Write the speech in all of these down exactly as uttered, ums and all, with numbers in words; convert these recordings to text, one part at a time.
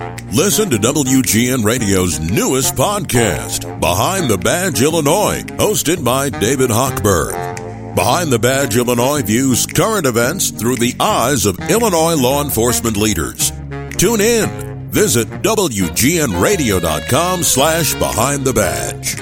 Listen to W G N Radio's newest podcast, Behind the Badge Illinois, hosted by David Hochberg. Behind the Badge Illinois views current events through the eyes of Illinois law enforcement leaders. Tune in. Visit W G N radio dot com slash behind the badge.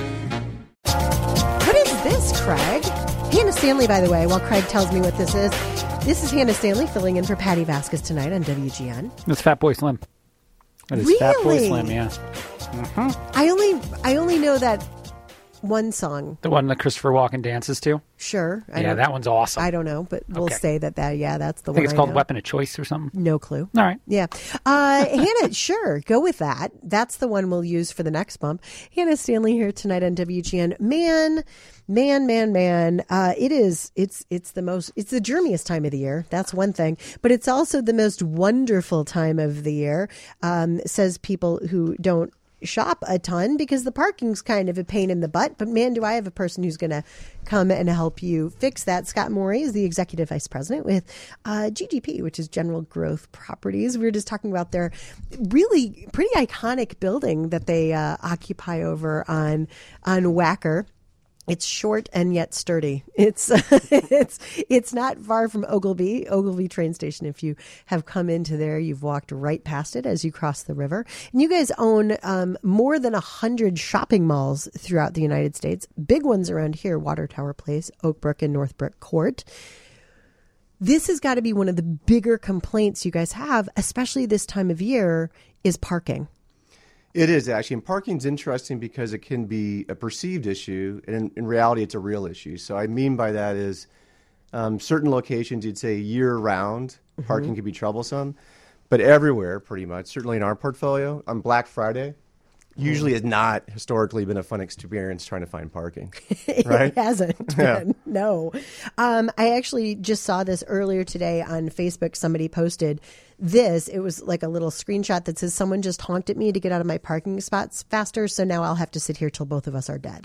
What is this, Craig? Hannah Stanley, by the way, while Craig tells me what this is. This is Hannah Stanley filling in for Patty Vasquez tonight on W G N. It's Fatboy Slim. That is really? Fatboy Slim, yeah. Mm-hmm. I only I only know that one song. The one that Christopher Walken dances to? Sure. I yeah, that one's awesome. I don't know, but we'll okay. say that, that, yeah, that's the I think one it's I called know. Weapon of Choice or something. No clue. All right. Yeah. Uh, Hannah, sure, go with that. That's the one we'll use for the next bump. Hannah Stanley here tonight on W G N. Man, man, man, man. Uh, it is, it's, it's the most, it's the germiest time of the year. That's one thing. But it's also the most wonderful time of the year, um, says people who don't shop a ton because the parking's kind of a pain in the butt. But man, do I have a person who's going to come and help you fix that. Scott Morey is the executive vice president with uh, G G P, which is General Growth Properties. We were just talking about their really pretty iconic building that they uh, occupy over on on Wacker. It's short and yet sturdy. It's it's it's not far from Ogilvy, Ogilvy train station. If you have come into there, you've walked right past it as you cross the river. And you guys own um, more than one hundred shopping malls throughout the United States. Big ones around here, Water Tower Place, Oakbrook, and Northbrook Court. This has got to be one of the bigger complaints you guys have, especially this time of year, is parking. It is actually, and parking's interesting because it can be a perceived issue, and in, in reality, it's a real issue. So I mean by that is um, certain locations, you'd say year-round, mm-hmm. parking can be troublesome, but everywhere, pretty much, certainly in our portfolio, on Black Friday, usually has not historically been a fun experience trying to find parking, right? It hasn't Yeah. been, no. Um, I actually just saw this earlier today on Facebook. Somebody posted this. It was like a little screenshot that says, someone just honked at me to get out of my parking spots faster, so now I'll have to sit here till both of us are dead.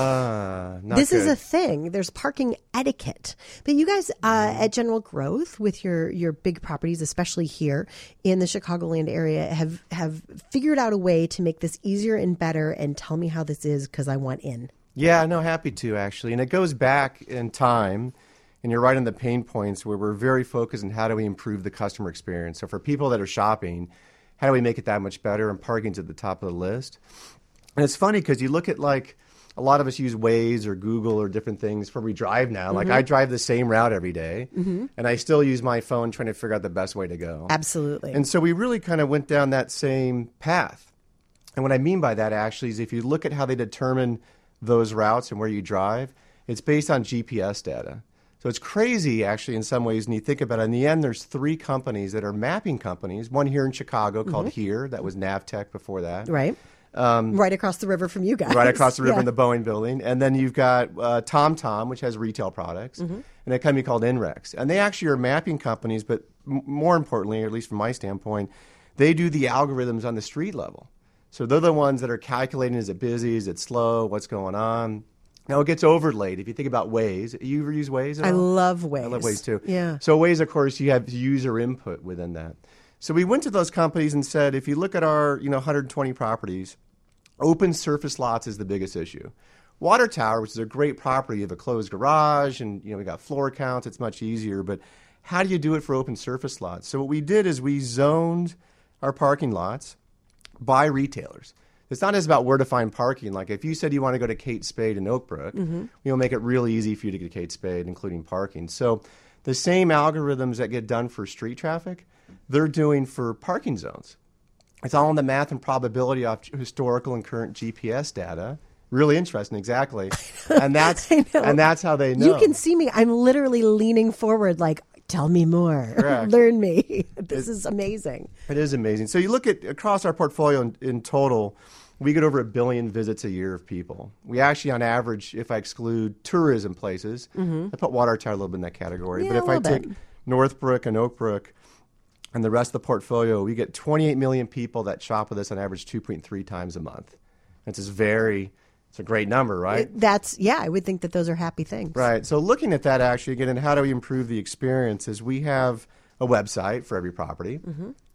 Ah, not This good. is a thing. There's parking etiquette. But you guys uh, at General Growth, with your, your big properties, especially here in the Chicagoland area, have, have figured out a way to make this easier and better. And tell me how this is, because I want in. Yeah, no, happy to, actually. And it goes back in time, and you're right on the pain points where we're very focused on how do we improve the customer experience. So for people that are shopping, how do we make it that much better? And parking's at the top of the list. And it's funny because you look at, like, a lot of us use Waze or Google or different things where we drive now. Mm-hmm. Like, I drive the same route every day, mm-hmm. and I still use my phone trying to figure out the best way to go. Absolutely. And so we really kind of went down that same path. And what I mean by that, actually, is if you look at how they determine those routes and where you drive, it's based on G P S data. So it's crazy, actually, in some ways, when you think about it. In the end, there's three companies that are mapping companies. One here in Chicago called mm-hmm. HERE. That was Navtech before that. Right. Um, right across the river from you guys. Right across the river yeah. in the Boeing building. And then you've got uh, TomTom, which has retail products, mm-hmm. and a company called INREX. And they actually are mapping companies, but m- more importantly, or at least from my standpoint, they do the algorithms on the street level. So they're the ones that are calculating, is it busy, is it slow, what's going on. Now, it gets overlaid. If you think about Waze, you ever use Waze at all? I love Waze. I love Waze, too. Yeah. So Waze, of course, you have user input within that. So we went to those companies and said, if you look at our you know, one hundred twenty properties, open surface lots is the biggest issue. Water Tower, which is a great property, you have a closed garage, and you know we got floor counts. It's much easier. But how do you do it for open surface lots? So what we did is we zoned our parking lots by retailers. It's not just about where to find parking. Like if you said you want to go to Kate Spade in Oakbrook, mm-hmm. we'll make it really easy for you to get to Kate Spade, including parking. So the same algorithms that get done for street traffic, they're doing for parking zones. It's all in the math and probability of historical and current G P S data. Really interesting, exactly. And that's and that's how they know. You can see me. I'm literally leaning forward like, tell me more. Learn me. This it, is amazing. It is amazing. So you look at across our portfolio in, in total, we get over a billion visits a year of people. We actually, on average, if I exclude tourism places, mm-hmm. I put Water Tower a little bit in that category. Yeah, but if I take bit. Northbrook and Oakbrook and the rest of the portfolio, we get twenty-eight million people that shop with us on average two point three times a month. It's just very... It's a great number, right? It, that's, yeah, I would think that those are happy things. Right. So looking at that actually, again, and how do we improve the experience is we have a website for every property. Mm-hmm.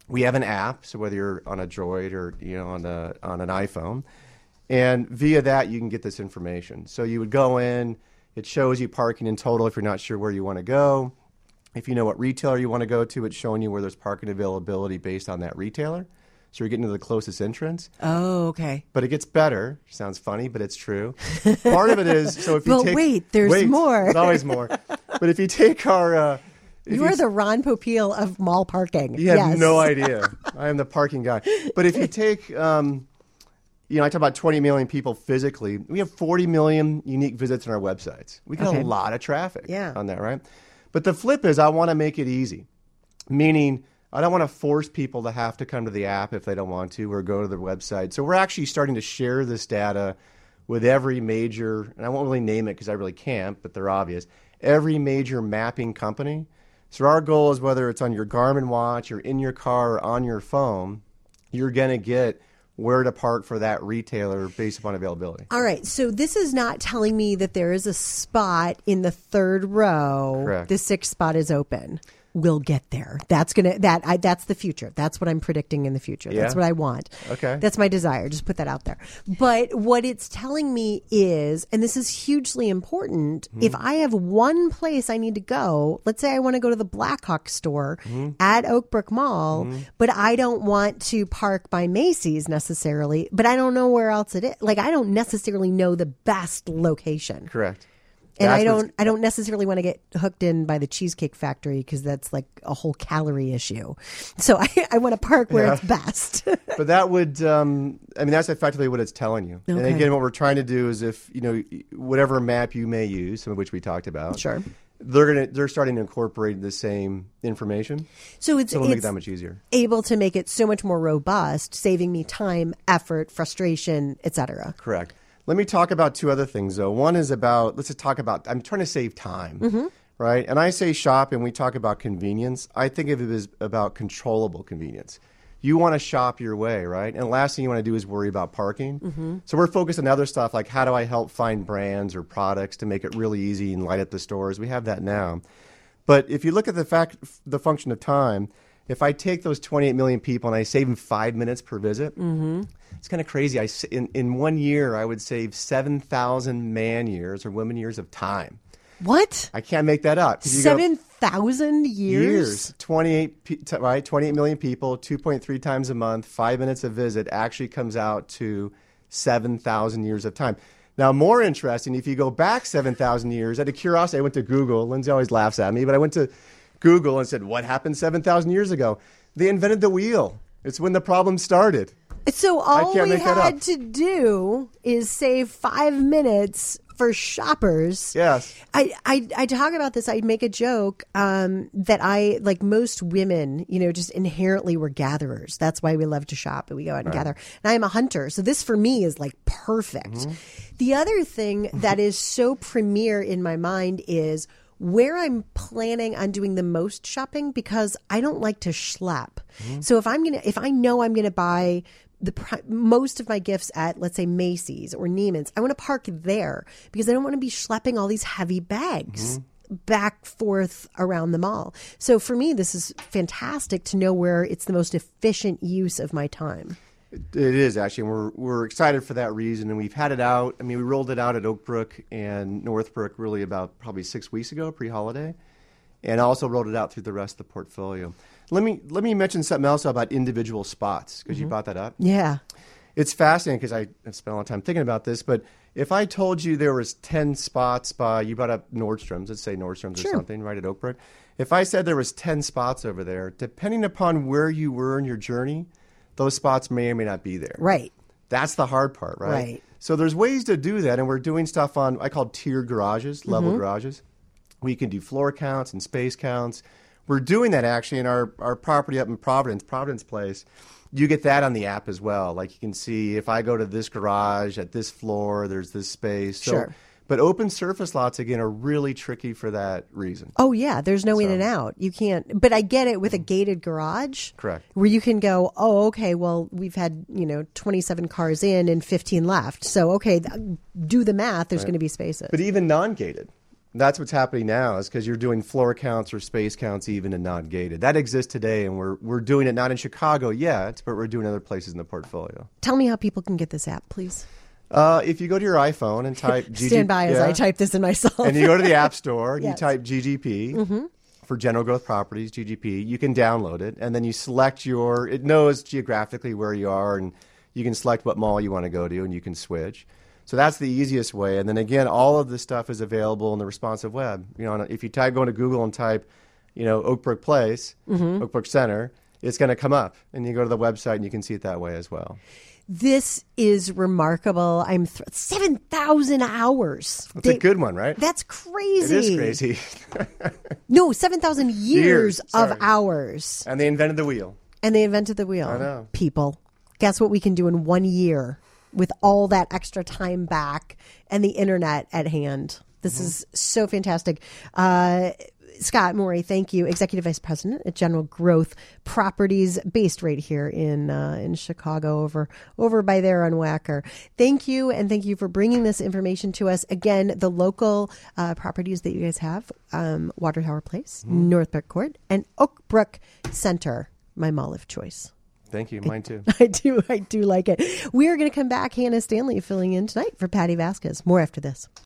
We have an app, so whether you're on a Droid or you know on a on an iPhone, and via that you can get this information. So you would go in, it shows you parking in total if you're not sure where you want to go. If you know what retailer you want to go to, it's showing you where there's parking availability based on that retailer. So you're getting to the closest entrance. Oh, okay. But it gets better. Sounds funny, but it's true. Part of it is, so if you well, take... wait, there's wait, more. There's always more. But if you take our... Uh, you are the Ron Popeil of mall parking. You have yes. no idea. I am the parking guy. But if you take... Um, you know, I talk about twenty million people physically. We have forty million unique visits on our websites. We get Okay. a lot of traffic Yeah. on that, right? But the flip is I want to make it easy, meaning I don't want to force people to have to come to the app if they don't want to or go to the website. So we're actually starting to share this data with every major, and I won't really name it because I really can't, but they're obvious, every major mapping company. So our goal is whether it's on your Garmin watch or in your car or on your phone, you're going to get where to park for that retailer based upon availability. All right, so this is not telling me that there is a spot in the third row. Correct. The sixth spot is open. We'll get there. That's gonna that I, that's the future. That's what I'm predicting in the future. That's Yeah. what I want. Okay. That's my desire. Just put that out there. But what it's telling me is, and this is hugely important, Mm-hmm. if I have one place I need to go, let's say I want to go to the Blackhawk store Mm-hmm. at Oakbrook Mall, but I don't want to park by Macy's necessarily, but I don't know where else it is. Like I don't necessarily know the best location. Correct. And That's I what's- don't I don't necessarily want to get hooked in by the Cheesecake Factory because that's like a whole calorie issue. So I, I want to park where Yeah. it's best. But that would, um, I mean, that's effectively what it's telling you. And Okay. again, what we're trying to do is if, you know, whatever map you may use, some of which we talked about. Sure. They're going to, they're starting to incorporate the same information. So it's, So it'll make it it's that much easier. able to make it so much more robust, saving me time, effort, frustration, et cetera. Correct. Let me talk about two other things, though. One is about, let's just talk about, I'm trying to save time, Mm-hmm. right? And I say shop and we talk about convenience. I think of it as about controllable convenience. You want to shop your way, right? And the last thing you want to do is worry about parking. Mm-hmm. So we're focused on other stuff like how do I help find brands or products to make it really easy and light up the stores. We have that now. But if you look at the fact, the function of time, if I take those twenty-eight million people and I save them five minutes per visit, Mm-hmm. it's kind of crazy. I, s- in, in one year, I would save seven thousand man years or women years of time. What? I can't make that up. 'Cause you go- Seven thousand years? years. twenty-eight, pe- t- right? twenty-eight million people, two point three times a month, five minutes a visit actually comes out to seven thousand years of time. Now, more interesting, if you go back seven thousand years, out of curiosity, I went to Google. Lindsay always laughs at me, but I went to Google and said, what happened seven thousand years ago? They invented the wheel. It's when the problem started. So all can't we make that had up. to do is save five minutes for shoppers. Yes. I, I, I talk about this. I make a joke um, that I, like most women, you know, just inherently we're gatherers. That's why we love to shop and we go out and gather. And I am a hunter. So this for me is like perfect. Mm-hmm. The other thing that is so premier in my mind is where I'm planning on doing the most shopping because I don't like to schlep. Mm-hmm. So if I'm going to, if I know I'm going to buy the pri- most of my gifts at, let's say, Macy's or Neiman's, I want to park there because I don't want to be schlepping all these heavy bags Mm-hmm. back forth around the mall. So for me, this is fantastic to know where it's the most efficient use of my time. It is actually, and we're we're excited for that reason, and we've had it out. I mean, we rolled it out at Oakbrook and Northbrook really about probably six weeks ago, pre-holiday, and also rolled it out through the rest of the portfolio. Let me let me mention something else about individual spots because you brought that up. Yeah. It's fascinating because I have spent a lot of time thinking about this. But if I told you there was ten spots by, you brought up Nordstrom's, let's say Nordstrom's Sure. or something, right at Oakbrook. If I said there was ten spots over there, depending upon where you were in your journey, those spots may or may not be there. Right. That's the hard part, right? Right. So there's ways to do that, and we're doing stuff on, I call tiered garages, level garages. We can do floor counts and space counts. We're doing that actually in our, our property up in Providence, Providence Place. You get that on the app as well. Like you can see if I go to this garage at this floor, there's this space. So, Sure. But open surface lots, again, are really tricky for that reason. Oh, yeah. There's no in and out. You can't. But I get it with a gated garage. Correct. Where you can go, oh, okay, well, we've had, you know, twenty-seven cars in and fifteen left. So, okay, th- do the math. There's going to be spaces. But even non-gated, That's what's happening now is because you're doing floor counts or space counts even and not gated. That exists today, and we're we're doing it not in Chicago yet, but we're doing other places in the portfolio. Tell me how people can get this app, please. Uh, if you go to your iPhone and type G G P, Stand by as yeah, I type this in myself. and you go to the App Store and Yes. you type G G P mm-hmm. for General Growth Properties, G G P, you can download it, and then you select your, it knows geographically where you are, and you can select what mall you want to go to, and you can switch. So that's the easiest way. And then again, all of this stuff is available in the responsive web. You know, if you type, go into Google and type, you know, Oak Brook Place, mm-hmm. Oak Brook Center, it's going to come up, and you go to the website and you can see it that way as well. This is remarkable. I'm th- seven thousand hours. It's a good one, right? That's crazy. It is crazy. No, seven thousand years, Years, of sorry. hours. And they invented the wheel. And they invented the wheel. I know. People, guess what we can do in one year with all that extra time back and the internet at hand? This mm-hmm. is so fantastic. Uh, Scott Morey, thank you. Executive Vice President at General Growth Properties, based right here in uh, in Chicago, over over by there on Wacker. Thank you, and thank you for bringing this information to us. Again, the local uh, properties that you guys have, um, Water Tower Place, mm-hmm. Northbrook Court, and Oak Brook Center, my mall of choice. Thank you. Mine too. I do. I do like it. We are going to come back. Hannah Stanley filling in tonight for Patty Vasquez. More after this.